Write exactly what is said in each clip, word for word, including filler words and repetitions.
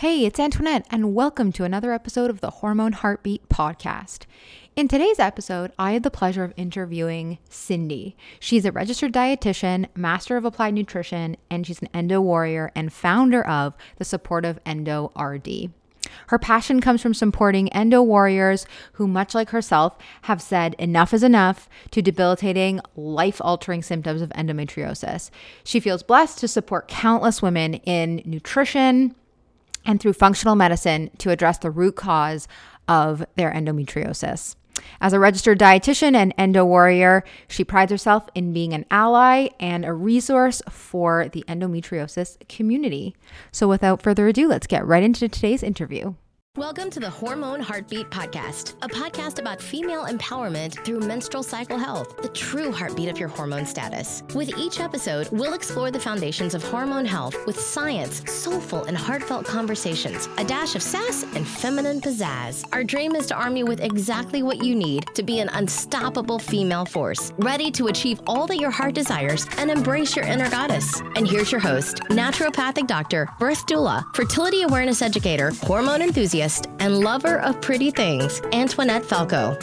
Hey, it's Antoinette, and welcome to another episode of the Hormone Heartbeat podcast. In today's episode, I had the pleasure of interviewing Cindy. She's a registered dietitian, master of applied nutrition, and she's an endo warrior and founder of the Supportive Endo R D. Her passion comes from supporting endo warriors who, much like herself, have said enough is enough to debilitating, life-altering symptoms of endometriosis. She feels blessed to support countless women in nutrition and through functional medicine to address the root cause of their endometriosis. As a registered dietitian and endo warrior, she prides herself in being an ally and a resource for the endometriosis community. So without further ado, let's get right into today's interview. Welcome to the Hormone Heartbeat Podcast, a podcast about female empowerment through menstrual cycle health, the true heartbeat of your hormone status. With each episode, we'll explore the foundations of hormone health with science, soulful and heartfelt conversations, a dash of sass and feminine pizzazz. Our dream is to arm you with exactly what you need to be an unstoppable female force, ready to achieve all that your heart desires and embrace your inner goddess. And here's your host, naturopathic doctor, birth doula, fertility awareness educator, hormone enthusiast, and lover of pretty things, Antoinette Falco.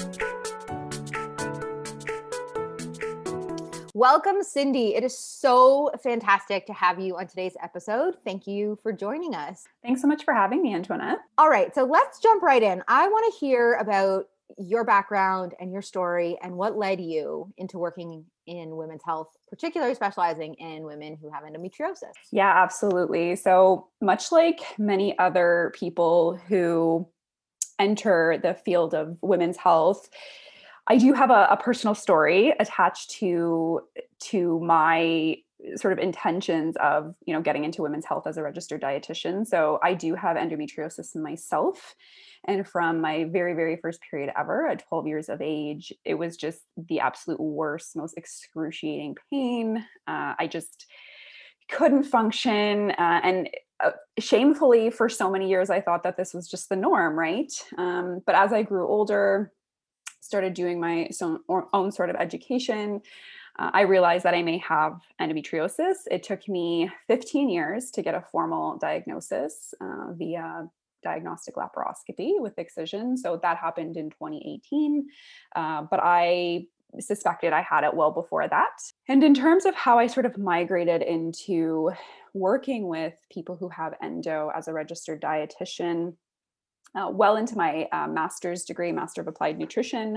Welcome, Cindy. It is so fantastic to have you on today's episode. Thank you for joining us. Thanks so much for having me, Antoinette. All right, so let's jump right in. I want to hear about your background and your story and what led you into working in women's health, particularly specializing in women who have endometriosis. Yeah, absolutely. So much like many other people who enter the field of women's health, I do have a, a personal story attached to, to my sort of intentions of, you know, getting into women's health as a registered dietitian. So I do have endometriosis myself. And from my very, very first period ever at twelve years of age, it was just the absolute worst, most excruciating pain. Uh, I just couldn't function. Uh, and uh, shamefully, for so many years, I thought that this was just the norm, right? Um, but as I grew older, started doing my own, own sort of education, uh, I realized that I may have endometriosis. It took me fifteen years to get a formal diagnosis uh, via diagnostic laparoscopy with excision. So that happened in twenty eighteen. Uh, but I suspected I had it well before that. And in terms of how I sort of migrated into working with people who have endo as a registered dietitian, Uh, well into my uh, master's degree, Master of Applied Nutrition,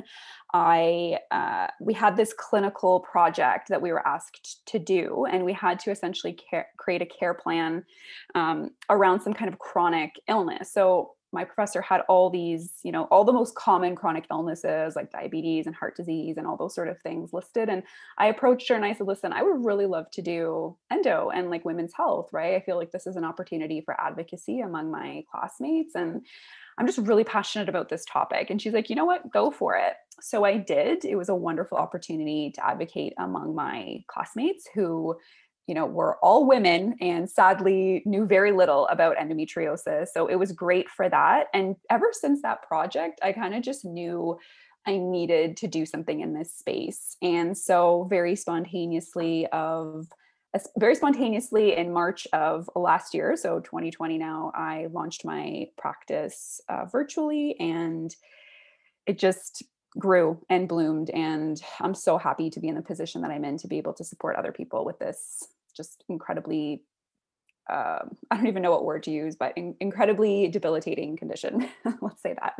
I uh, we had this clinical project that we were asked to do, and we had to essentially care, create a care plan um, around some kind of chronic illness. So my professor had all these, you know, all the most common chronic illnesses like diabetes and heart disease and all those sort of things listed. And I approached her and I said, listen, I would really love to do endo and like women's health, right? I feel like this is an opportunity for advocacy among my classmates. And I'm just really passionate about this topic. And she's like, you know what, go for it. So I did. It was a wonderful opportunity to advocate among my classmates who, you know, were all women and sadly knew very little about endometriosis. So it was great for that. And ever since that project, I kind of just knew I needed to do something in this space. And so very spontaneously of Very spontaneously in March of last year, so twenty twenty now, I launched my practice uh, virtually, and it just grew and bloomed. And I'm so happy to be in the position that I'm in to be able to support other people with this just incredibly, uh, I don't even know what word to use, but in- incredibly debilitating condition. Let's say that.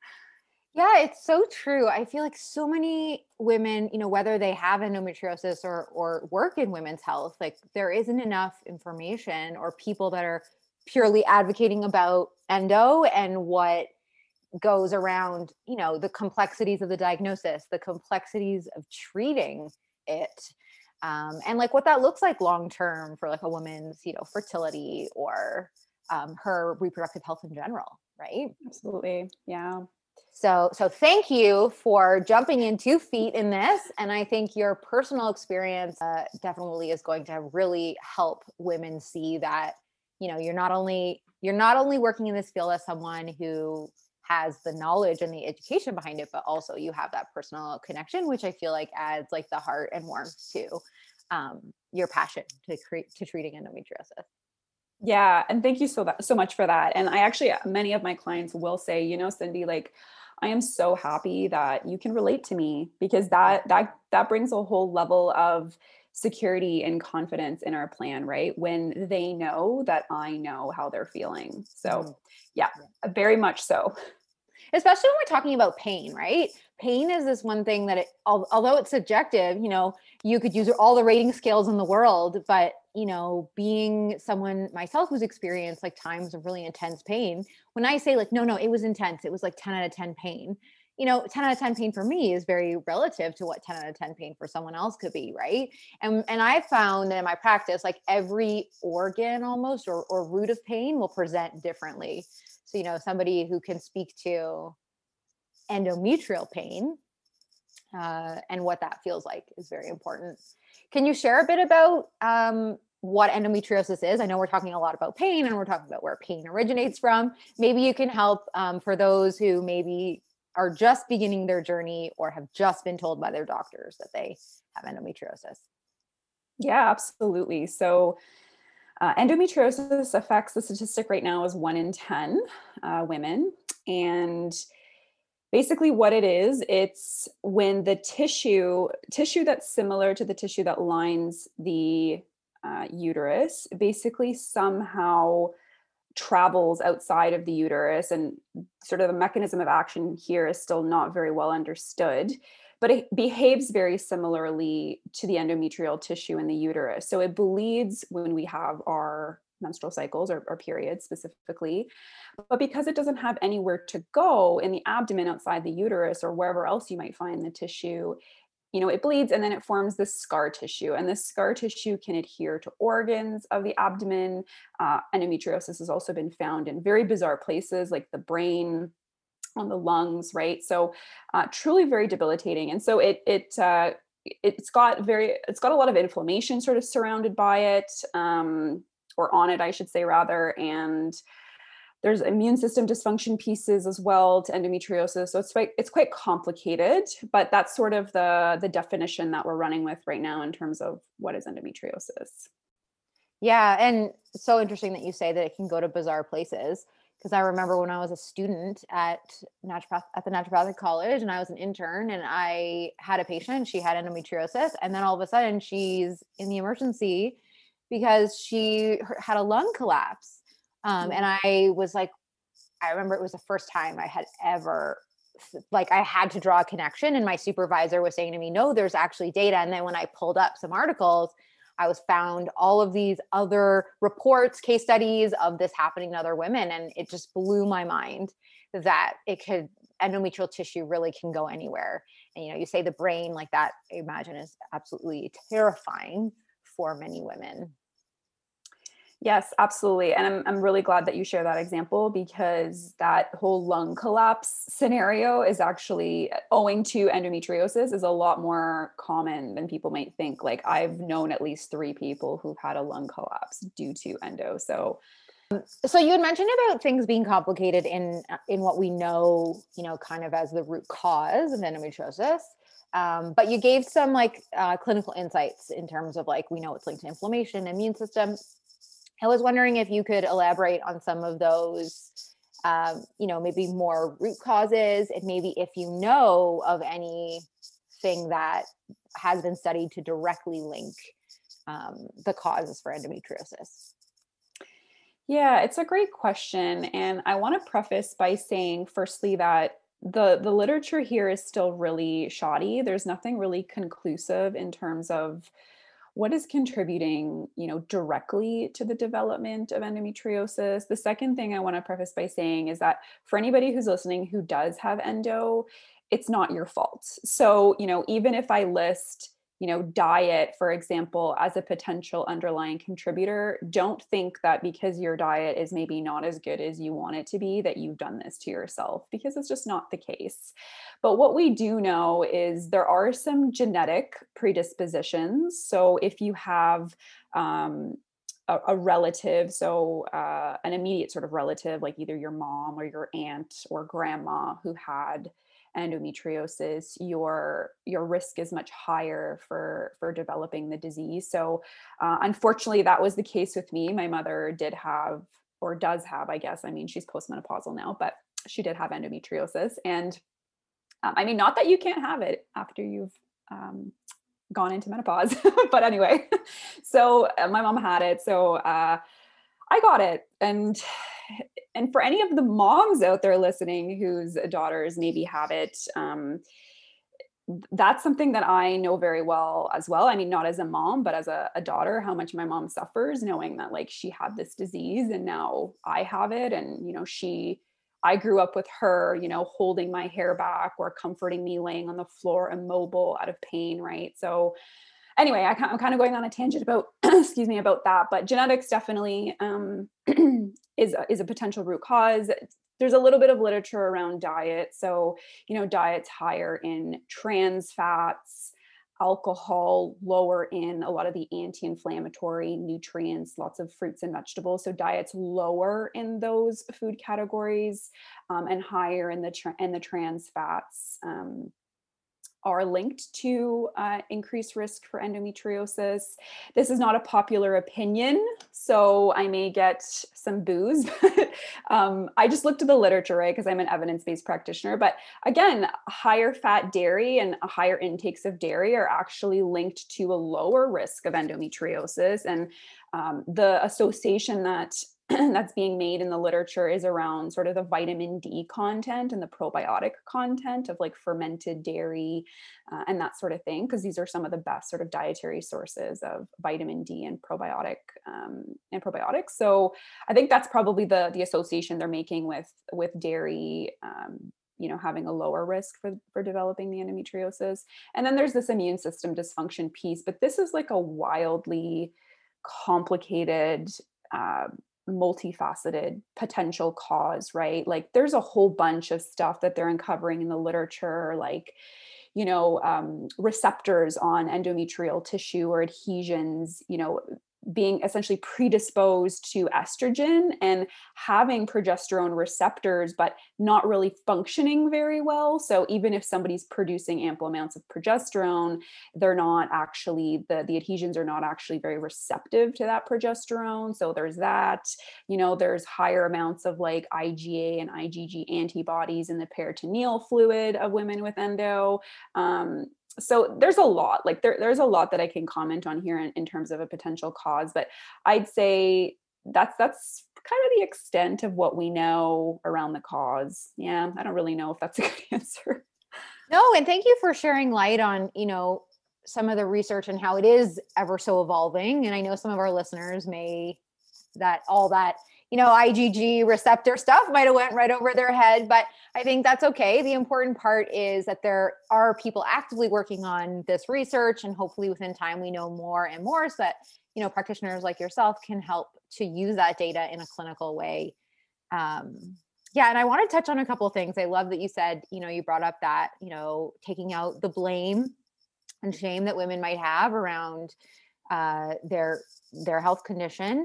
Yeah, it's so true. I feel like so many women, you know, whether they have endometriosis or or work in women's health, like there isn't enough information or people that are purely advocating about endo and what goes around, you know, the complexities of the diagnosis, the complexities of treating it. Um, and like what that looks like long term for like a woman's, you know, fertility or um, her reproductive health in general, right? Absolutely. Yeah. So, so thank you for jumping in two feet in this. And I think your personal experience uh, definitely is going to really help women see that, you know, you're not only, you're not only working in this field as someone who has the knowledge and the education behind it, but also you have that personal connection, which I feel like adds like the heart and warmth to um, your passion to create, to treating endometriosis. Yeah. And thank you so that so much for that. And I actually, many of my clients will say, you know, Cindy, like, I am so happy that you can relate to me, because that that that brings a whole level of security and confidence in our plan, right? When they know that I know how they're feeling. So Mhm. yeah, very much so. Especially when we're talking about pain, right? Pain is this one thing that it, al- although it's subjective, you know, you could use all the rating scales in the world, but you know, being someone myself who's experienced like times of really intense pain, when I say like, no, no, it was intense, it was like ten out of ten pain. You know, ten out of ten pain for me is very relative to what ten out of ten pain for someone else could be, right? And and I found that in my practice, like every organ almost or, or root of pain will present differently. So, you know, somebody who can speak to endometrial pain uh, and what that feels like is very important. Can you share a bit about um, what endometriosis is? I know we're talking a lot about pain and we're talking about where pain originates from. Maybe you can help um, for those who maybe are just beginning their journey or have just been told by their doctors that they have endometriosis. Yeah, absolutely. So uh, endometriosis affects, the statistic right now is one in ten uh, women. And basically what it is, it's when the tissue tissue that's similar to the tissue that lines the uh, uterus basically somehow travels outside of the uterus, and sort of the mechanism of action here is still not very well understood, but it behaves very similarly to the endometrial tissue in the uterus. So it bleeds when we have our menstrual cycles, or, or periods specifically, but because it doesn't have anywhere to go in the abdomen outside the uterus or wherever else you might find the tissue, you know, it bleeds and then it forms this scar tissue. And this scar tissue can adhere to organs of the abdomen. Uh, endometriosis has also been found in very bizarre places like the brain, on the lungs, right? So uh, truly very debilitating. And so it, it, uh, it's got very, it's got a lot of inflammation sort of surrounded by it, um, or on it, I should say rather. And there's immune system dysfunction pieces as well to endometriosis. So it's quite it's quite complicated, but that's sort of the the definition that we're running with right now in terms of what is endometriosis. Yeah, and so interesting that you say that it can go to bizarre places because I remember when I was a student at naturopath at the naturopathic college and I was an intern and I had a patient, she had endometriosis, and then all of a sudden she's in the emergency because she her- had a lung collapse. Um, and Mm. I was like, I remember it was the first time I had ever like I had to draw a connection and my supervisor was saying to me, no, there's actually data. And then when I pulled up some articles, I was found all of these other reports, case studies of this happening to other women. And it just blew my mind that it could, endometrial tissue really can go anywhere. And, you know, you say the brain like that, I imagine is absolutely terrifying for many women. Yes, absolutely. And I'm, I'm really glad that you share that example, because that whole lung collapse scenario is actually, owing to endometriosis, is a lot more common than people might think. Like, I've known at least three people who've had a lung collapse due to endo. So So you had mentioned about things being complicated in in what we know, you know, kind of as the root cause of endometriosis. Um, but you gave some like uh, clinical insights in terms of like we know it's linked to inflammation, immune system. I was wondering if you could elaborate on some of those, um, you know, maybe more root causes, and maybe if you know of anything that has been studied to directly link um, the causes for endometriosis. yeah, it's a great question. And I want to preface by saying, firstly, that the the literature here is still really shoddy. There's nothing really conclusive in terms of what is contributing, you know, directly to the development of endometriosis. The second thing I want to preface by saying is that for anybody who's listening who does have endo, it's not your fault. So, you know, even if I list, you know, diet, for example, as a potential underlying contributor, don't think that because your diet is maybe not as good as you want it to be, that you've done this to yourself, because it's just not the case. But what we do know is there are some genetic predispositions. So if you have um, a, a relative, so uh, an immediate sort of relative, like either your mom or your aunt or grandma who had endometriosis, your your risk is much higher for for developing the disease. So uh, unfortunately, that was the case with me. My mother did have, or does have, I guess. I mean, she's postmenopausal now, but she did have endometriosis. And um, I mean, not that you can't have it after you've um, gone into menopause, but anyway, so uh, my mom had it. So uh, I got it. And and for any of the moms out there listening whose daughters maybe have it, um, that's something that I know very well as well. I mean, not as a mom, but as a, a daughter, how much my mom suffers knowing that like she had this disease and now I have it. And, you know, she, I grew up with her, you know, holding my hair back or comforting me laying on the floor immobile out of pain. Right. So anyway, I, I'm kind of going on a tangent about, excuse me, about that, but genetics definitely um, is, is a potential root cause. There's a little bit of literature around diet. So, you know, diet's higher in trans fats, alcohol, lower in a lot of the anti-inflammatory nutrients, lots of fruits and vegetables. So diet's lower in those food categories um, and higher in the, tra- in the trans fats. Um, are linked to uh, increased risk for endometriosis. This is not a popular opinion, so I may get some boos. But um, I just looked at the literature, right? Because I'm an evidence-based practitioner. But again, higher fat dairy and higher intakes of dairy are actually linked to a lower risk of endometriosis. And um, the association that that's being made in the literature is around sort of the vitamin D content and the probiotic content of like fermented dairy uh, and that sort of thing, because these are some of the best sort of dietary sources of vitamin D and probiotic um, and probiotics. So I think that's probably the the association they're making with with dairy. Um, you know, having a lower risk for, for developing the endometriosis. And then there's this immune system dysfunction piece, but this is like a wildly complicated, uh, multifaceted potential cause, right? Like there's a whole bunch of stuff that they're uncovering in the literature, like, you know, um, receptors on endometrial tissue or adhesions, you know, being essentially predisposed to estrogen and having progesterone receptors, but not really functioning very well. So even if somebody's producing ample amounts of progesterone, they're not actually, the, the adhesions are not actually very receptive to that progesterone. So there's that, you know, there's higher amounts of like IgA and IgG antibodies in the peritoneal fluid of women with endo. Um, So there's a lot, like there, there's a lot that I can comment on here in, in terms of a potential cause, but I'd say that's, that's kind of the extent of what we know around the cause. Yeah. I don't really know if that's a good answer. No. And thank you for sharing light on, you know, some of the research and how it is ever so evolving. And I know some of our listeners may, that all that, you know, IgG receptor stuff might have went right over their head, but I think that's okay. The important part is that there are people actively working on this research, and hopefully within time we know more and more so that, you know, practitioners like yourself can help to use that data in a clinical way. Um, yeah. And I want to touch on a couple of things. I love that you said, you know, you brought up that, you know, taking out the blame and shame that women might have around uh, their, their health condition.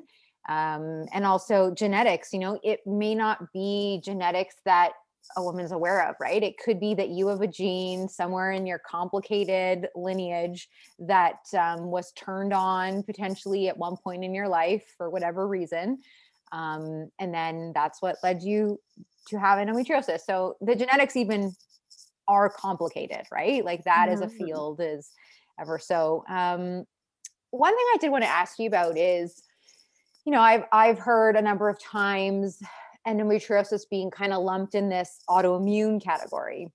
Um, and also genetics, you know, it may not be genetics that a woman's aware of, right? It could be that you have a gene somewhere in your complicated lineage that um, was turned on potentially at one point in your life for whatever reason. Um, and then that's what led you to have endometriosis. So the genetics even are complicated, right? Like that mm-hmm. as a field is ever so. Um, one thing I did want to ask you about is, you know, I've, I've heard a number of times endometriosis being kind of lumped in this autoimmune category.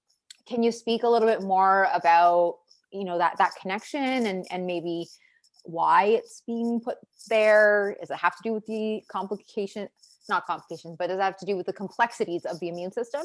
Can you speak a little bit more about, you know, that, that connection and, and maybe why it's being put there? Does it have to do with the complication, not complications, but does it have to do with the complexities of the immune system?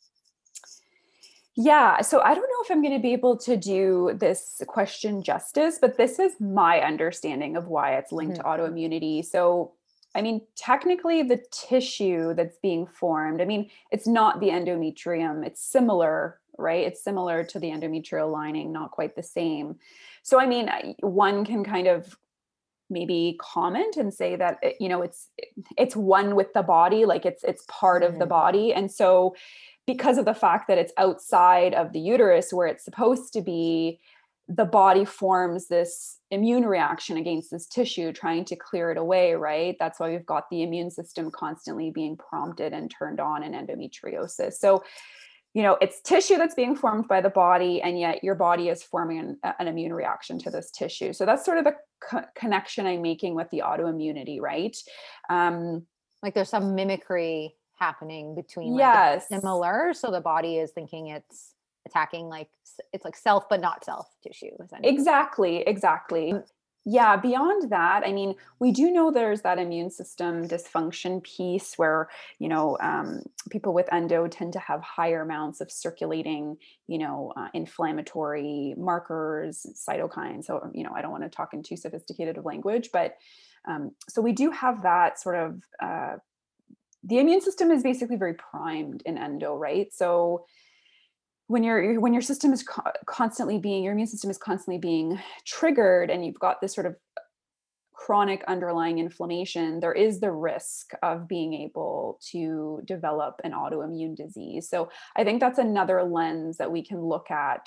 Yeah. So I don't know if I'm going to be able to do this question justice, but this is my understanding of why it's linked mm-hmm. to autoimmunity. So, I mean, technically the tissue that's being formed, I mean, it's not the endometrium. It's similar, right? It's similar to the endometrial lining, not quite the same. So, I mean, one can kind of maybe comment and say that, you know, it's, it's one with the body, like it's, it's part mm-hmm. of the body. And so because of the fact that it's outside of the uterus where it's supposed to be, the body forms this immune reaction against this tissue, trying to clear it away, right? That's why we've got the immune system constantly being prompted and turned on in endometriosis. So, you know, it's tissue that's being formed by the body, and yet your body is forming an, an immune reaction to this tissue. So that's sort of the co- connection I'm making with the autoimmunity, right? Um, like there's some mimicry happening between, like, yes. similar. So the body is thinking it's attacking, like it's like self, but not self tissue. Exactly. Exactly. Yeah. Beyond that, I mean, we do know there's that immune system dysfunction piece where, you know, um, people with endo tend to have higher amounts of circulating, you know, uh, inflammatory markers, cytokines. So, you know, I don't want to talk in too sophisticated of language, but um, so we do have that sort of, uh, the immune system is basically very primed in endo, right? So when your when your system is co- constantly being your immune system is constantly being triggered, and you've got this sort of chronic underlying inflammation, there is the risk of being able to develop an autoimmune disease. So I think that's another lens that we can look at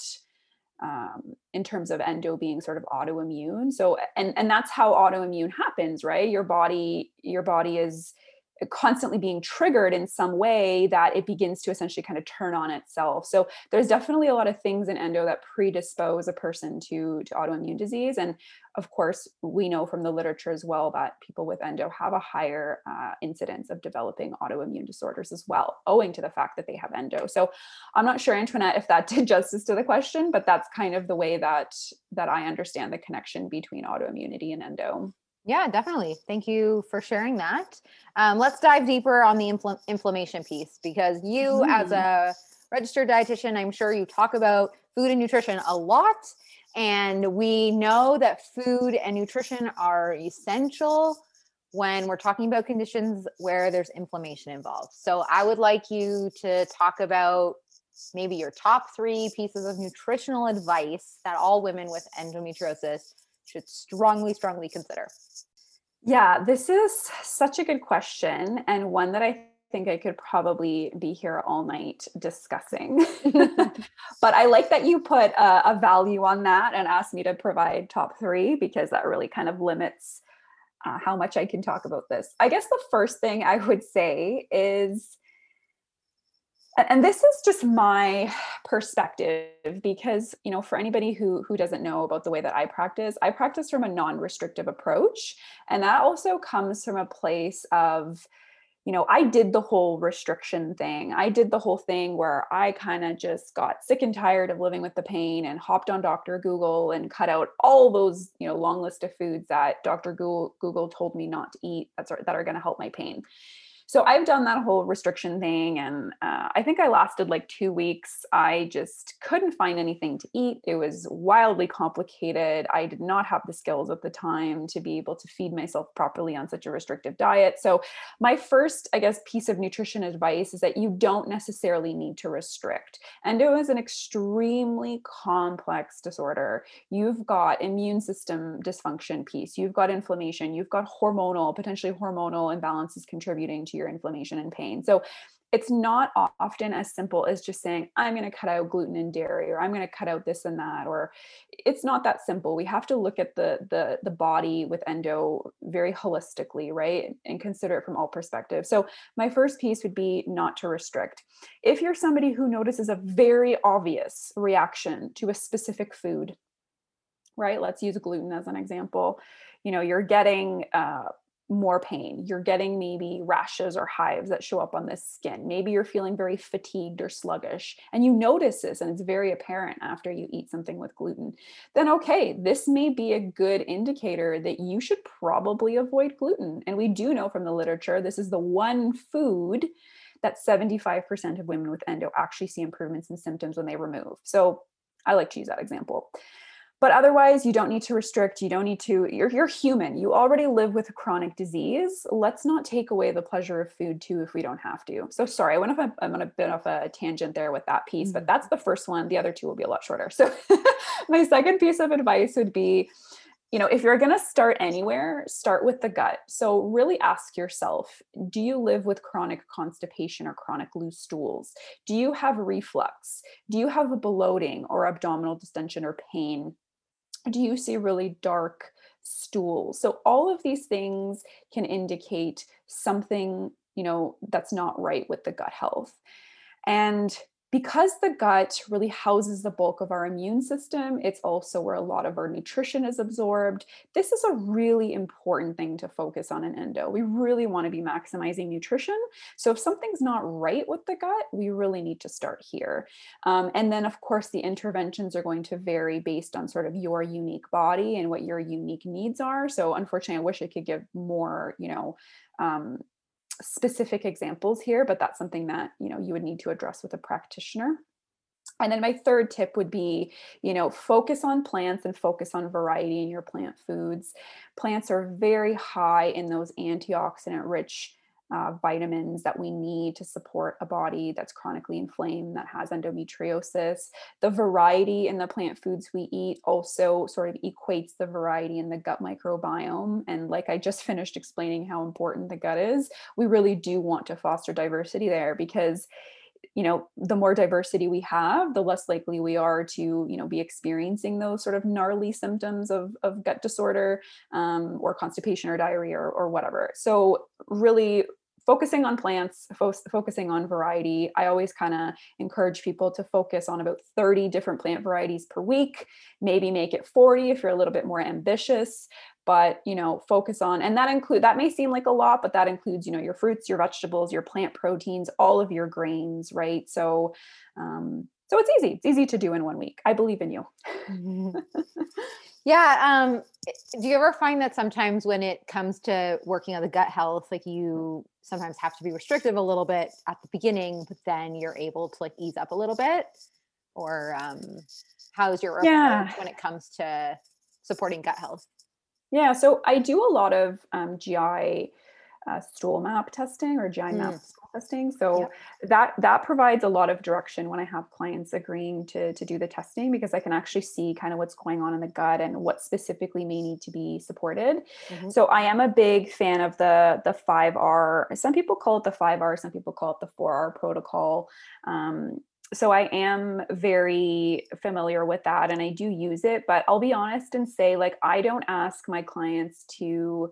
um, in terms of endo being sort of autoimmune. So and and that's how autoimmune happens, right? Your body your body is constantly being triggered in some way that it begins to essentially kind of turn on itself. So there's definitely a lot of things in endo that predispose a person to, to autoimmune disease. And of course, we know from the literature as well that people with endo have a higher uh, incidence of developing autoimmune disorders as well, owing to the fact that they have endo. So I'm not sure, Antoinette, if that did justice to the question, but that's kind of the way that, that I understand the connection between autoimmunity and endo. Yeah, definitely. Thank you for sharing that. Um, let's dive deeper on the infl- inflammation piece, because you, mm. as a registered dietitian, I'm sure you talk about food and nutrition a lot. And we know that food and nutrition are essential when we're talking about conditions where there's inflammation involved. So I would like you to talk about maybe your top three pieces of nutritional advice that all women with endometriosis should strongly, strongly consider. Yeah, this is such a good question, and one that I think I could probably be here all night discussing. But I like that you put a, a value on that and asked me to provide top three, because that really kind of limits uh, how much I can talk about this. I guess the first thing I would say is, and this is just my perspective, because, you know, for anybody who who doesn't know about the way that I practice, I practice from a non-restrictive approach. And that also comes from a place of, you know, I did the whole restriction thing. I did the whole thing where I kind of just got sick and tired of living with the pain and hopped on Doctor Google and cut out all those, you know, long list of foods that Doctor Google, Google told me not to eat that's, that are going to help my pain. So I've done that whole restriction thing, and uh, I think I lasted like two weeks. I just couldn't find anything to eat. It was wildly complicated. I did not have the skills at the time to be able to feed myself properly on such a restrictive diet. So my first, I guess, piece of nutrition advice is that you don't necessarily need to restrict. Endo is an extremely complex disorder. You've got immune system dysfunction piece. You've got inflammation. You've got hormonal, potentially hormonal imbalances contributing to your inflammation and pain. So it's not often as simple as just saying, I'm going to cut out gluten and dairy, or I'm going to cut out this and that, or it's not that simple. We have to look at the, the, the body with endo very holistically, right? And consider it from all perspectives. So my first piece would be not to restrict. If you're somebody who notices a very obvious reaction to a specific food, right? Let's use gluten as an example. You know, you're getting, uh, more pain. You're getting maybe rashes or hives that show up on the skin. Maybe you're feeling very fatigued or sluggish, and you notice this and it's very apparent after you eat something with gluten. Then, okay, this may be a good indicator that you should probably avoid gluten. And we do know from the literature, this is the one food that seventy-five percent of women with endo actually see improvements in symptoms when they remove. So I like to use that example. But otherwise, you don't need to restrict. You don't need to, you're, you're human. You already live with a chronic disease. Let's not take away the pleasure of food too if we don't have to. So sorry, I went off a, I'm on a bit off a tangent there with that piece, but that's the first one. The other two will be a lot shorter. So my second piece of advice would be, you know, if you're going to start anywhere, start with the gut. So really ask yourself, do you live with chronic constipation or chronic loose stools? Do you have reflux? Do you have a bloating or abdominal distension or pain? Do you see really dark stools? So all of these things can indicate something, you know, that's not right with the gut health. And because the gut really houses the bulk of our immune system, it's also where a lot of our nutrition is absorbed. This is a really important thing to focus on in endo. We really want to be maximizing nutrition. So if something's not right with the gut, we really need to start here. Um, and then, of course, the interventions are going to vary based on sort of your unique body and what your unique needs are. So unfortunately, I wish I could give more, you know, um, specific examples here, but that's something that, you know, you would need to address with a practitioner. And then my third tip would be, you know, focus on plants and focus on variety in your plant foods. Plants are very high in those antioxidant rich uh, vitamins that we need to support a body that's chronically inflamed, that has endometriosis. The variety in the plant foods we eat also sort of equates the variety in the gut microbiome. And like I just finished explaining how important the gut is, we really do want to foster diversity there, because you know, the more diversity we have, the less likely we are to, you know, be experiencing those sort of gnarly symptoms of, of gut disorder, um, or constipation or diarrhea or, or whatever. So really focusing on plants, fo- focusing on variety. I always kind of encourage people to focus on about thirty different plant varieties per week, maybe make it forty if you're a little bit more ambitious. But, you know, focus on, and that include, that may seem like a lot, but that includes, you know, your fruits, your vegetables, your plant proteins, all of your grains, right? So, um, so it's easy. It's easy to do in one week. I believe in you. Mm-hmm. Yeah. Um, do you ever find that sometimes when it comes to working on the gut health, like you sometimes have to be restrictive a little bit at the beginning, but then you're able to like ease up a little bit? Or um, how's your approach Yeah. when it comes to supporting gut health? Yeah, so I do a lot of um, G I uh, stool map testing or G I map Mm. stool testing. So Yep. that that provides a lot of direction when I have clients agreeing to to do the testing, because I can actually see kind of what's going on in the gut and what specifically may need to be supported. Mm-hmm. So I am a big fan of the the five R. Some people call it the five R, some people call it the four R protocol. Um, so I am very familiar with that and I do use it, but I'll be honest and say, like, I don't ask my clients to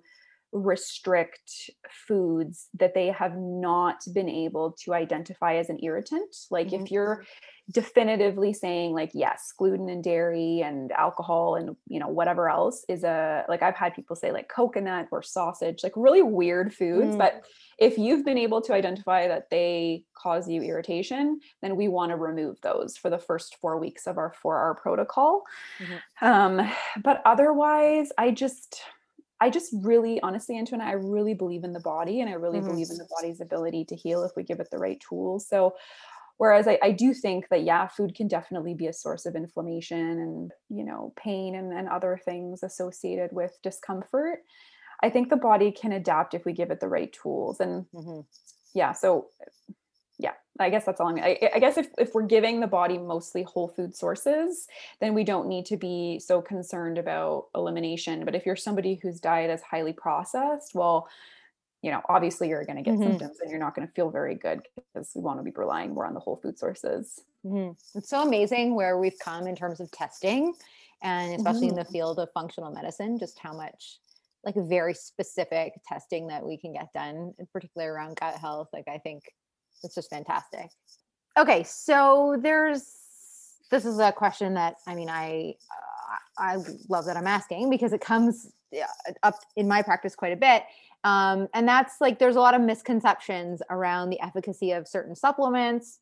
restrict foods that they have not been able to identify as an irritant. Like Mm-hmm. if you're definitively saying like, yes, gluten and dairy and alcohol and, you know, whatever else is a, like I've had people say like coconut or sausage, like really weird foods. Mm. But if you've been able to identify that they cause you irritation, then we want to remove those for the first four weeks of our four R protocol. Mm-hmm. Um, but otherwise, I just, I just really, honestly, Antoinette, I really believe in the body and I really Mm-hmm. believe in the body's ability to heal if we give it the right tools. So, whereas I, I do think that, yeah, food can definitely be a source of inflammation and, you know, pain and, and other things associated with discomfort. I think the body can adapt if we give it the right tools. And Mm-hmm. yeah, so yeah, I guess that's all I'm, I, I guess if, if we're giving the body mostly whole food sources, then we don't need to be so concerned about elimination. But if you're somebody whose diet is highly processed, well, you know, obviously you're going to get Mm-hmm. symptoms and you're not going to feel very good, because we want to be relying more on the whole food sources. Mm-hmm. It's so amazing where we've come in terms of testing, and especially Mm-hmm. in the field of functional medicine, just how much like very specific testing that we can get done, in particular around gut health. Like I think it's just fantastic. Okay, so there's this is a question that I mean I uh, I love that I'm asking, because it comes up in my practice quite a bit. Um, and that's like there's a lot of misconceptions around the efficacy of certain supplements.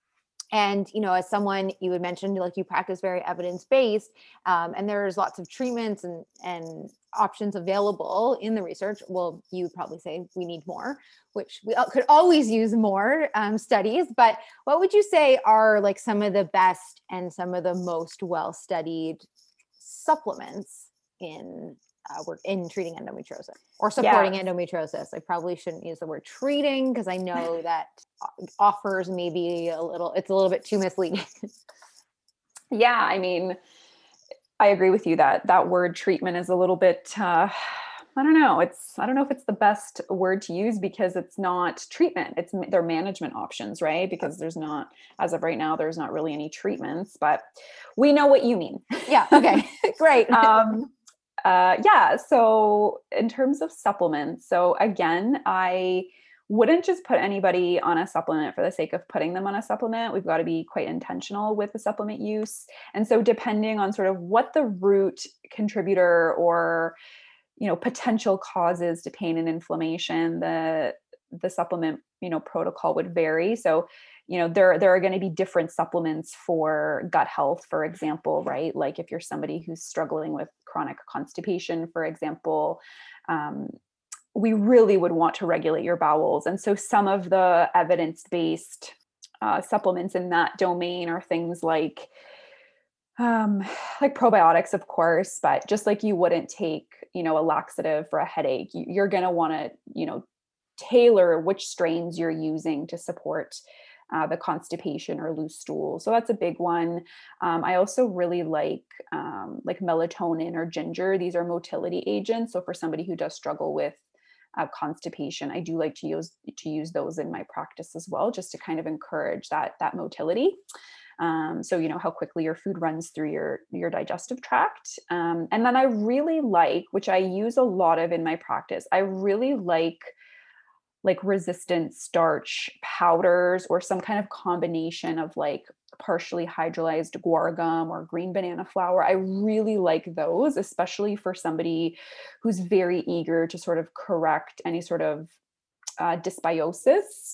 And, you know, as someone you had mentioned, like you practice very evidence-based, um, and there's lots of treatments and, and options available in the research. Well, you would probably say we need more, which we could always use more um, studies. But what would you say are like some of the best and some of the most well-studied supplements in uh, work in treating endometriosis or supporting Yeah. endometriosis? I probably shouldn't use the word treating, because I know that offers maybe a little, it's a little bit too misleading. Yeah. I mean, I agree with you that that word treatment is a little bit, uh, I don't know. It's, I don't know if it's the best word to use because it's not treatment. It's their management options, right? Because there's not, as of right now, there's not really any treatments, but we know what you mean. Yeah. Okay, great. um, uh, yeah. So in terms of supplements, so again, I wouldn't just put anybody on a supplement for the sake of putting them on a supplement. We've got to be quite intentional with the supplement use. And so depending on sort of what the root contributor or, you know, potential causes to pain and inflammation, the the supplement, you know, protocol would vary. So, you know, there there are going to be different supplements for gut health, for example, right? Like if you're somebody who's struggling with chronic constipation, for example, um, we really would want to regulate your bowels. And so some of the evidence-based uh, supplements in that domain are things like um, like probiotics, of course, but just like you wouldn't take, you know, a laxative for a headache, you, you're going to want to, you know, tailor which strains you're using to support uh, the constipation or loose stool. So that's a big one. Um, I also really like um, like melatonin or ginger. These are motility agents. So for somebody who does struggle with uh, constipation, I do like to use to use those in my practice as well, just to kind of encourage that that motility. Um, so, you know, how quickly your food runs through your, your digestive tract. Um, and then I really like, which I use a lot of in my practice, I really like like resistant starch powders or some kind of combination of like partially hydrolyzed guar gum or green banana flour. I really like those, especially for somebody who's very eager to sort of correct any sort of uh, dysbiosis.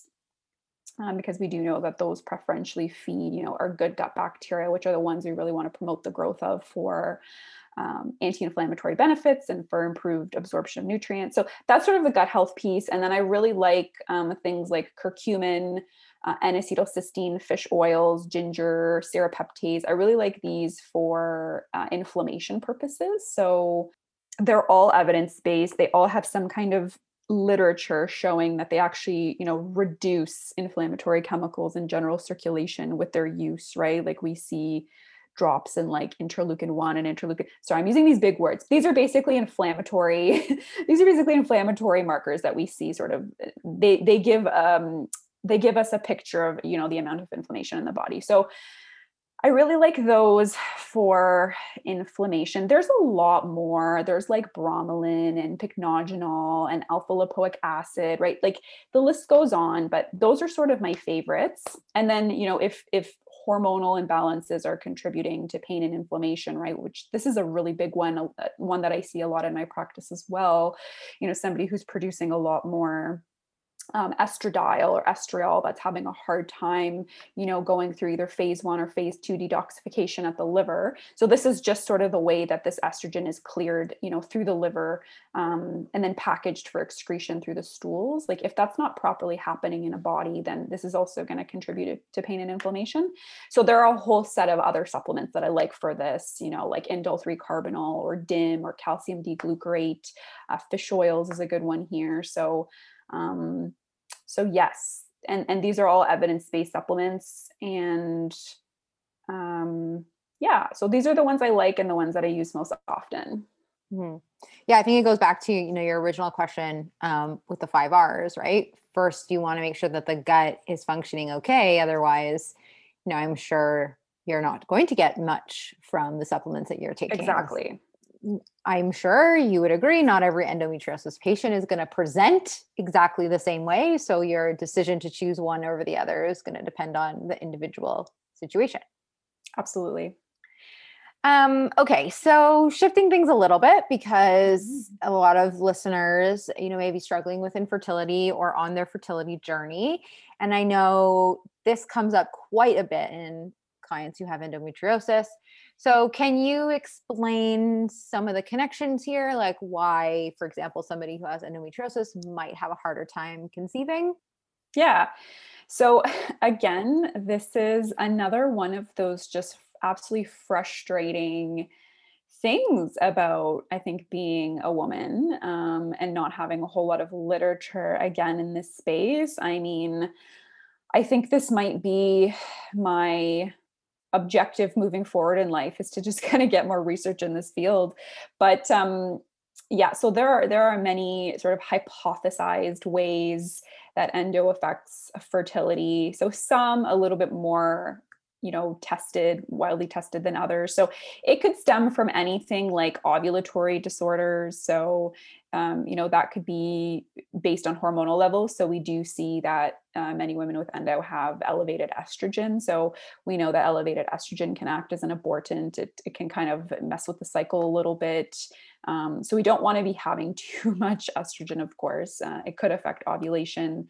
Um, because we do know that those preferentially feed, you know, our good gut bacteria, which are the ones we really want to promote the growth of for um, anti-inflammatory benefits and for improved absorption of nutrients. So that's sort of the gut health piece. And then I really like um, things like curcumin, uh, N-acetylcysteine, fish oils, ginger, serrapeptase. I really like these for uh, inflammation purposes. So they're all evidence-based. They all have some kind of literature showing that they actually, you know, reduce inflammatory chemicals in general circulation with their use, right? Like we see drops in like interleukin one and interleukin. So I'm using these big words. These are basically inflammatory. These are basically inflammatory markers that we see sort of, they, they give, um, they give us a picture of, you know, the amount of inflammation in the body. So I really like those for inflammation. There's a lot more. There's like bromelain and pycnogenol and alpha lipoic acid, right? Like the list goes on, but those are sort of my favorites. And then, you know, if if hormonal imbalances are contributing to pain and inflammation, right, which this is a really big one, one that I see a lot in my practice as well. You know, somebody who's producing a lot more Um, estradiol or estriol that's having a hard time, you know, going through either phase one or phase two detoxification at the liver. So this is just sort of the way that this estrogen is cleared, you know, through the liver um, and then packaged for excretion through the stools. Like if that's not properly happening in a body, then this is also going to contribute to pain and inflammation. So there are a whole set of other supplements that I like for this, you know, like indole three carbinol or D I M or calcium D-glucarate. Uh, fish oils is a good one here. So Um, so yes, and, and these are all evidence-based supplements and, um, yeah, so these are the ones I like and the ones that I use most often. Mm-hmm. Yeah. I think it goes back to, you know, your original question, um, with the five R's, right? First, you want to make sure that the gut is functioning okay. Otherwise, you know, I'm sure you're not going to get much from the supplements that you're taking. Exactly. I'm sure you would agree, not every endometriosis patient is going to present exactly the same way. So your decision to choose one over the other is going to depend on the individual situation. Absolutely. Um, okay. So shifting things a little bit, because a lot of listeners, you know, may be struggling with infertility or on their fertility journey. And I know this comes up quite a bit in clients who have endometriosis. So can you explain some of the connections here? Like why, for example, somebody who has endometriosis might have a harder time conceiving? Yeah. So again, this is another one of those just absolutely frustrating things about, I think, being a woman um, and not having a whole lot of literature again in this space. I mean, I think this might be my objective moving forward in life is to just kind of get more research in this field. But um, yeah, so there are there are many sort of hypothesized ways that endo affects fertility. So some a little bit more, you know, tested, widely tested than others. So it could stem from anything like ovulatory disorders. So, um, you know, that could be based on hormonal levels. So we do see that uh, many women with endo have elevated estrogen. So we know that elevated estrogen can act as an abortant. It, it can kind of mess with the cycle a little bit. Um, so we don't want to be having too much estrogen, of course. Uh, it could affect ovulation.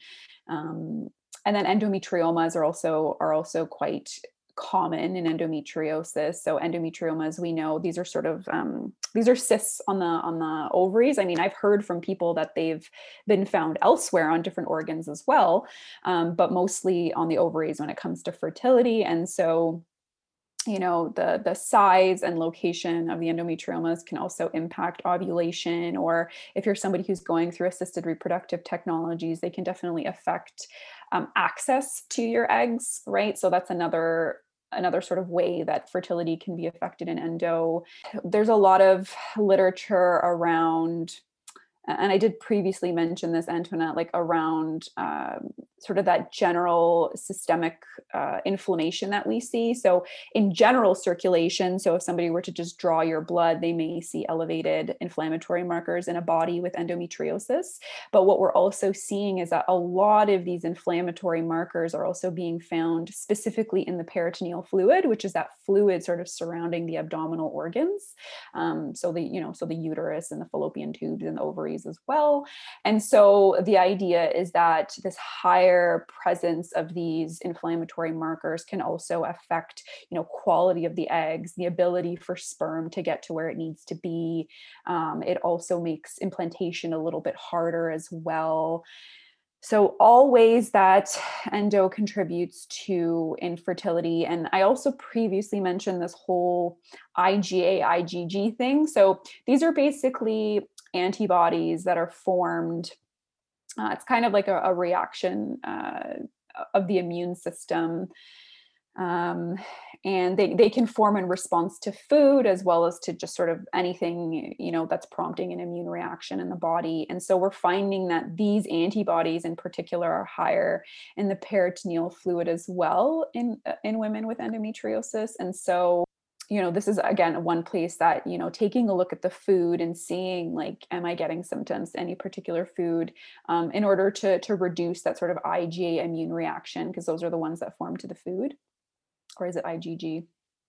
Um, and then endometriomas are also are also quite common in endometriosis. So endometriomas, we know these are sort of um, these are cysts on the on the ovaries. I mean, I've heard from people that they've been found elsewhere on different organs as well, um, but mostly on the ovaries when it comes to fertility. And so, you know, the the size and location of the endometriomas can also impact ovulation, or if you're somebody who's going through assisted reproductive technologies, they can definitely affect um, access to your eggs, right? So that's another another sort of way that fertility can be affected in endo. There's a lot of literature around, and I did previously mention this, Antoinette, like around um, sort of that general systemic uh, inflammation that we see. So in general circulation, so if somebody were to just draw your blood, they may see elevated inflammatory markers in a body with endometriosis. But what we're also seeing is that a lot of these inflammatory markers are also being found specifically in the peritoneal fluid, which is that fluid sort of surrounding the abdominal organs. Um, so the, you know, so the uterus and the fallopian tubes and the ovaries as well. And so the idea is that this higher presence of these inflammatory markers can also affect, you know, quality of the eggs, the ability for sperm to get to where it needs to be. Um, it also makes implantation a little bit harder as well. So all ways that endo contributes to infertility. And I also previously mentioned this whole IgA, IgG thing. So these are basically antibodies that are formed. Uh, it's kind of like a, a reaction uh, of the immune system. Um, and they, they can form in response to food as well as to just sort of anything, you know, that's prompting an immune reaction in the body. And so we're finding that these antibodies in particular are higher in the peritoneal fluid as well in, in women with endometriosis. And so, you know, this is again one place that, you know, taking a look at the food and seeing like, am I getting symptoms to any particular food um, in order to to reduce that sort of IgA immune reaction, because those are the ones that form to the food. Or is it IgG?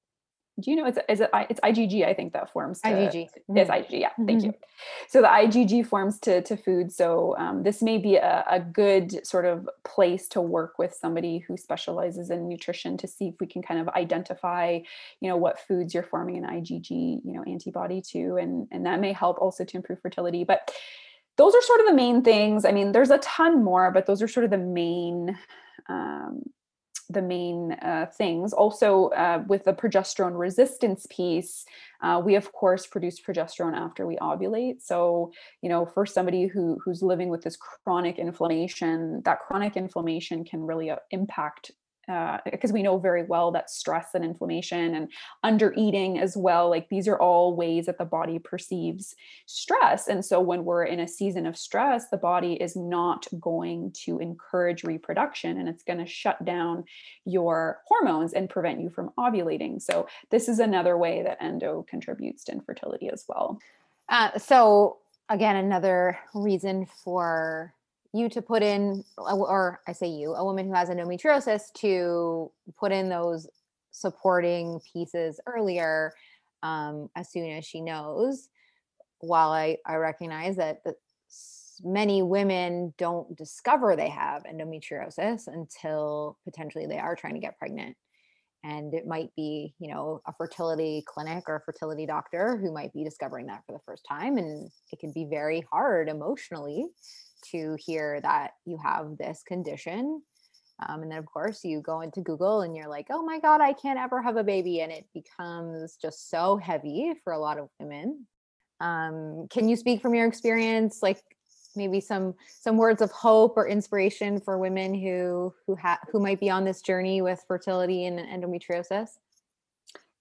Do you know, is it, is it it's IgG, I think, that forms to, IgG. Mm-hmm. It's IgG, yeah, thank Mm-hmm. you. So the IgG forms to, to food. So um, this may be a, a good sort of place to work with somebody who specializes in nutrition to see if we can kind of identify, you know, what foods you're forming an IgG, you know, antibody to, and, and that may help also to improve fertility. But those are sort of the main things. I mean, there's a ton more, but those are sort of the main um, the main uh, things. Also, uh, with the progesterone resistance piece, uh, we of course produce progesterone after we ovulate. So, you know, for somebody who who's living with this chronic inflammation, that chronic inflammation can really uh, impact. Uh, because we know very well that stress and inflammation and under eating as well, like these are all ways that the body perceives stress. And so when we're in a season of stress, the body is not going to encourage reproduction, and it's going to shut down your hormones and prevent you from ovulating. So this is another way that endo contributes to infertility as well. Uh, so again, another reason for you to put in, or I say you, a woman who has endometriosis, to put in those supporting pieces earlier, um, as soon as she knows. While I, I recognize that the, many women don't discover they have endometriosis until potentially they are trying to get pregnant. And it might be, you know, a fertility clinic or a fertility doctor who might be discovering that for the first time. And it can be very hard emotionally to hear that you have this condition. Um, and then, of course, you go into Google and you're like, oh my God, I can't ever have a baby. And it becomes just so heavy for a lot of women. Um, can you speak from your experience, like maybe some some words of hope or inspiration for women who who ha- who might be on this journey with fertility and endometriosis?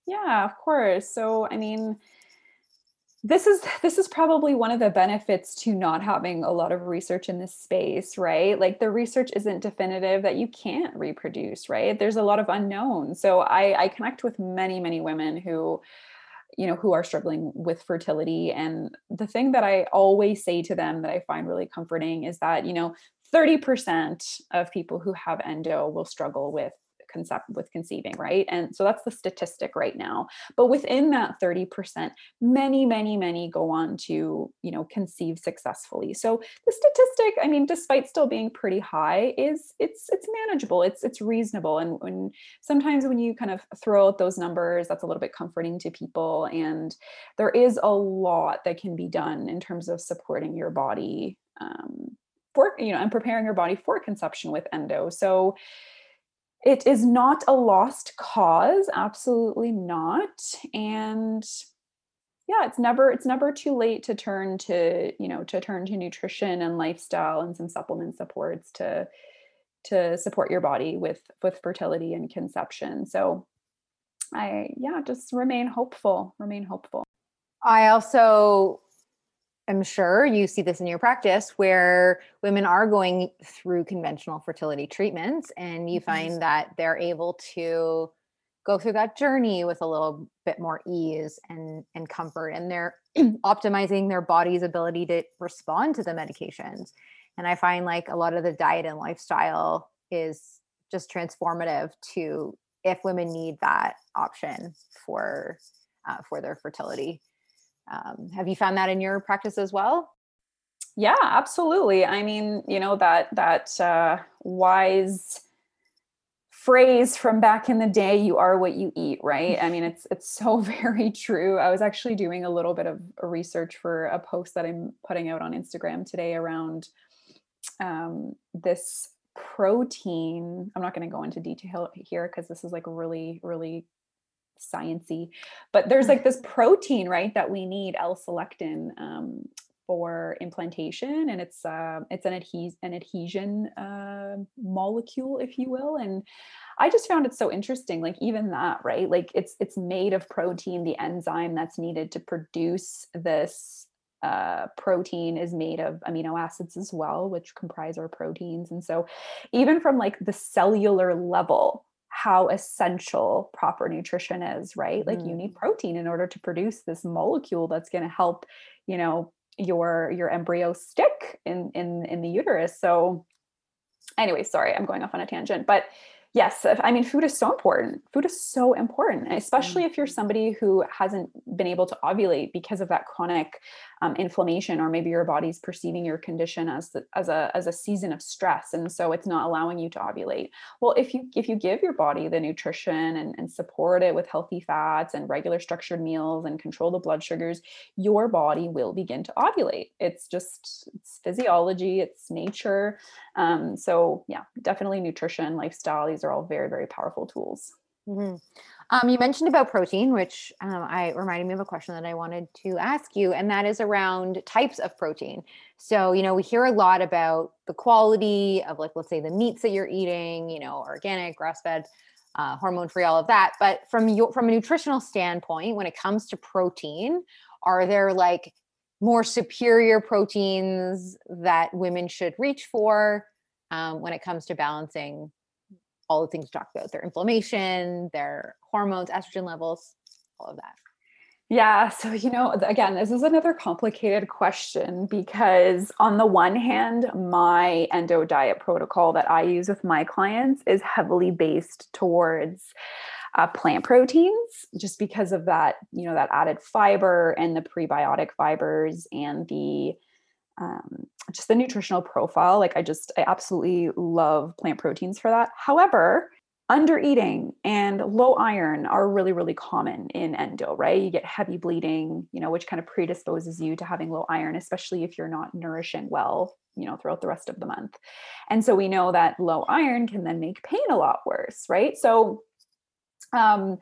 Yeah, of course. So, I mean, this is this is probably one of the benefits to not having a lot of research in this space, right? Like the research isn't definitive that you can't reproduce, right? There's a lot of unknowns. So I, I connect with many, many women who, you know, who are struggling with fertility. And the thing that I always say to them that I find really comforting is that, you know, thirty percent of people who have endo will struggle with concept with conceiving, right? And so that's the statistic right now. But within that thirty percent, many, many, many go on to, you know, conceive successfully. So the statistic, I mean, despite still being pretty high, is it's it's manageable. It's it's reasonable. And when sometimes when you kind of throw out those numbers, that's a little bit comforting to people. And there is a lot that can be done in terms of supporting your body um, for, you know, and preparing your body for conception with endo. So it is not a lost cause, absolutely not. And yeah, it's never it's never too late to turn to, you know, to turn to nutrition and lifestyle and some supplement supports to to support your body with with fertility and conception. So I yeah, just remain hopeful, remain hopeful. I also am sure you see this in your practice where women are going through conventional fertility treatments and you Mhm. find that they're able to go through that journey with a little bit more ease and and comfort, and they're optimizing their body's ability to respond to the medications. And I find like a lot of the diet and lifestyle is just transformative to if women need that option for uh, for their fertility. Um, have you found that in your practice as well? Yeah, absolutely. I mean, you know, that that uh, wise phrase from back in the day, you are what you eat, right? I mean, it's it's so very true. I was actually doing a little bit of research for a post that I'm putting out on Instagram today around um, this protein. I'm not going to go into detail here because this is like really, really sciency, but there's like this protein, right, that we need, L-selectin, um, for implantation, and it's uh, it's an adhes an adhesion uh, molecule, if you will. And I just found it so interesting, like even that, right? Like it's it's made of protein. The enzyme that's needed to produce this uh, protein is made of amino acids as well, which comprise our proteins. And so, even from like the cellular level, how essential proper nutrition is, right? Like you Mhm. need protein in order to produce this molecule that's going to help, you know, your your embryo stick in in in the uterus. So anyway, sorry, I'm going off on a tangent, but yes, if, I mean, food is so important. Food is so important, especially Mm. if you're somebody who hasn't been able to ovulate because of that chronic um, inflammation, or maybe your body's perceiving your condition as the, as a as a season of stress, and so it's not allowing you to ovulate. Well, if you if you give your body the nutrition and, and support it with healthy fats and regular structured meals and control the blood sugars, your body will begin to ovulate. It's just it's physiology, it's nature. Um, so yeah, definitely nutrition, lifestyle, these are all very, very powerful tools. Mhm. Um, you mentioned about protein, which um, I reminded me of a question that I wanted to ask you, and that is around types of protein. So, you know, we hear a lot about the quality of, like, let's say the meats that you're eating, you know, organic, grass-fed, uh, hormone-free, all of that. But from your from a nutritional standpoint, when it comes to protein, are there like more superior proteins that women should reach for um, when it comes to balancing all the things you talked about, their inflammation, their hormones, estrogen levels, all of that? Yeah. So, you know, again, this is another complicated question because, on the one hand, my endo diet protocol that I use with my clients is heavily based towards uh, plant proteins, just because of that, you know, that added fiber and the prebiotic fibers and the um, just the nutritional profile. Like I just, I absolutely love plant proteins for that. However, under eating and low iron are really, really common in endo, right? You get heavy bleeding, you know, which kind of predisposes you to having low iron, especially if you're not nourishing well, you know, throughout the rest of the month. And so we know that low iron can then make pain a lot worse, right? So, um,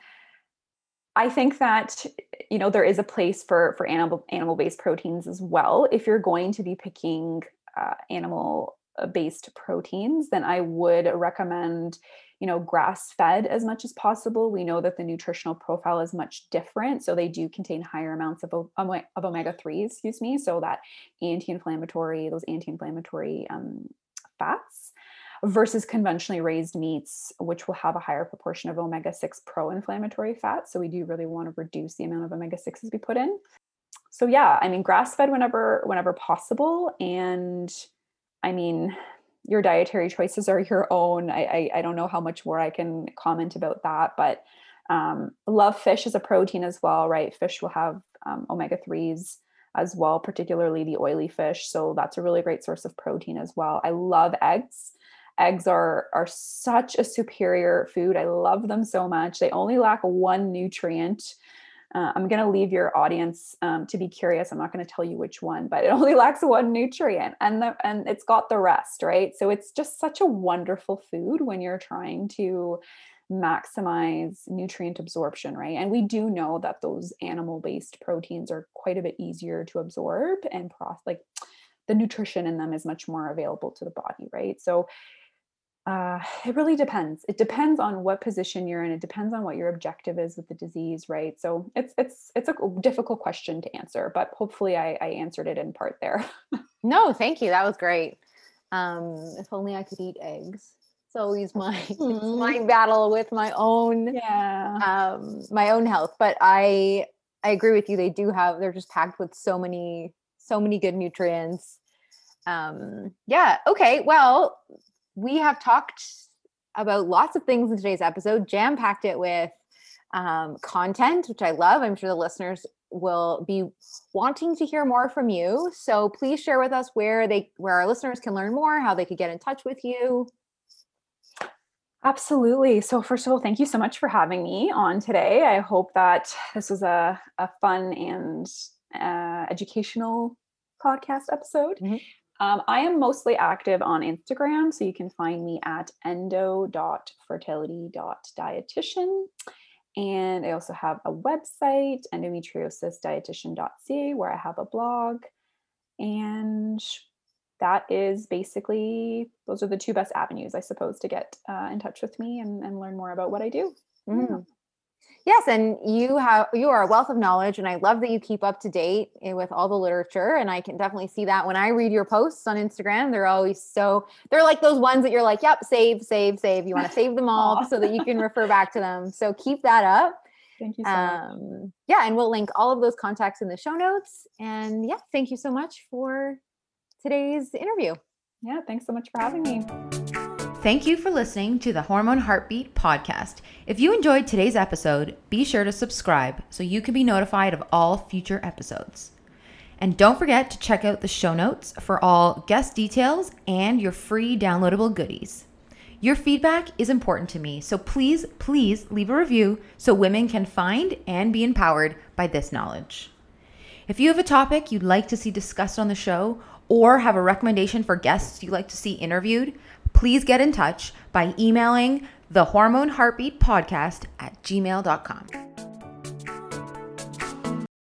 I think that, you know, there is a place for for animal animal based proteins as well. If you're going to be picking uh, animal based proteins, then I would recommend, you know, grass fed as much as possible. We know that the nutritional profile is much different. So they do contain higher amounts of, of omega threes, excuse me. So that anti-inflammatory, those anti-inflammatory um, fats versus conventionally raised meats, which will have a higher proportion of omega six pro-inflammatory fats. So we do really want to reduce the amount of omega sixes we put in. So yeah, I mean, grass fed whenever, whenever possible. And I mean, your dietary choices are your own. I, I, I don't know how much more I can comment about that, but um, love fish as a protein as well, right? Fish will have um, omega threes as well, particularly the oily fish. So that's a really great source of protein as well. I love eggs. Eggs are, are such a superior food. I love them so much. They only lack one nutrient. Uh, I'm going to leave your audience um, to be curious. I'm not going to tell you which one, but it only lacks one nutrient and the, and it's got the rest, right? So it's just such a wonderful food when you're trying to maximize nutrient absorption, right? And we do know that those animal-based proteins are quite a bit easier to absorb and process, like the nutrition in them is much more available to the body, right? So Uh, it really depends. It depends on what position you're in. It depends on what your objective is with the disease, right? So it's it's it's a difficult question to answer, but hopefully I, I answered it in part there. No, thank you. That was great. Um, if only I could eat eggs. It's always my Mm-hmm. it's my battle with my own Yeah. um, my own health. But I I agree with you. They do have they're just packed with so many so many good nutrients. Um, yeah. Okay. Well. We have talked about lots of things in today's episode, jam-packed it with um, content, which I love. I'm sure the listeners will be wanting to hear more from you. So please share with us where they, where our listeners can learn more, how they could get in touch with you. Absolutely. So first of all, thank you so much for having me on today. I hope that this was a, a fun and uh, educational podcast episode. Mm-hmm. Um, I am mostly active on Instagram, so you can find me at endo dot fertility dot dietitian. And I also have a website, endometriosis dietitian dot c a, where I have a blog. And that is basically, those are the two best avenues, I suppose, to get uh, in touch with me and, and learn more about what I do. Mm. Yeah. Yes. And you have, you are a wealth of knowledge, and I love that you keep up to date with all the literature. And I can definitely see that when I read your posts on Instagram, they're always so, they're like those ones that you're like, yep, save, save, save. You want to save them all so that you can refer back to them. So keep that up. Thank you so um, much. Yeah. And we'll link all of those contacts in the show notes. And yeah, thank you so much for today's interview. Yeah. Thanks so much for having me. Thank you for listening to the Hormone Heartbeat podcast. If you enjoyed today's episode, be sure to subscribe so you can be notified of all future episodes. And don't forget to check out the show notes for all guest details and your free downloadable goodies. Your feedback is important to me, so please, please leave a review so women can find and be empowered by this knowledge. If you have a topic you'd like to see discussed on the show, or have a recommendation for guests you'd like to see interviewed, please get in touch by emailing the Hormone Heartbeat Podcast at gmail dot com.